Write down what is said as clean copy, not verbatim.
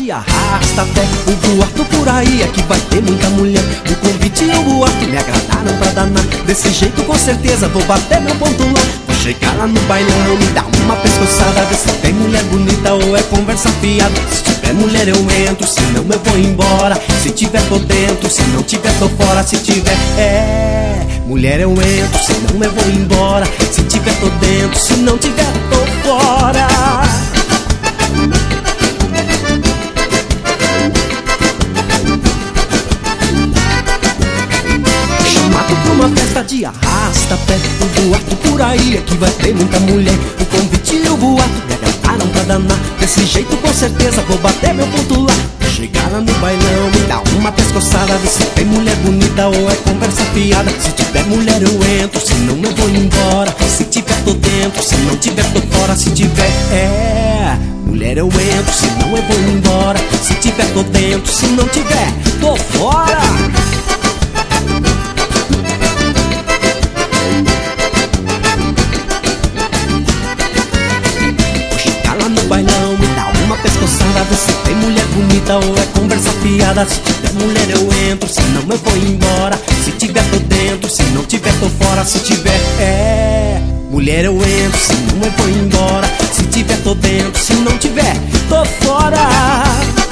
de arrasta-pé, o boato por aí é que vai ter muita mulher. O convite e o boato me agradaram pra danar. Desse jeito com certeza vou bater meu ponto lá. Vou chegar lá no bailão, me dar uma pescoçada, ver se tem mulher bonita ou é conversa fiada. Se tiver mulher eu entro, se não eu vou embora. Se tiver tô dentro, se não tiver tô fora. Se tiver mulher eu entro, se não eu vou embora. Se tiver tô dentro, se não tiver tô fora. Chamado pra uma festa de arrasta-pé, o boato por aí é que vai ter muita mulher. O convite e o boato me agradaram pra danar. Desse jeito com certeza vou bater meu ponto lá. Chegar lá no bailão, me dá uma pescoçada, ver se tem mulher bonita ou é conversa fiada. Se tiver mulher eu entro, se não eu vou embora. Se tiver tô dentro, se não tiver tô fora. Se tiver mulher eu entro, se não eu vou embora. Se tiver tô dentro, se não tiver tô fora. Bailão, me dá uma pescoçada, ver se tem mulher bonita ou é conversa fiada. Se tiver mulher eu entro, se não eu vou embora. Se tiver tô dentro, se não tiver tô fora. Se tiver mulher eu entro, se não eu vou embora. Se tiver tô dentro, se não tiver tô fora.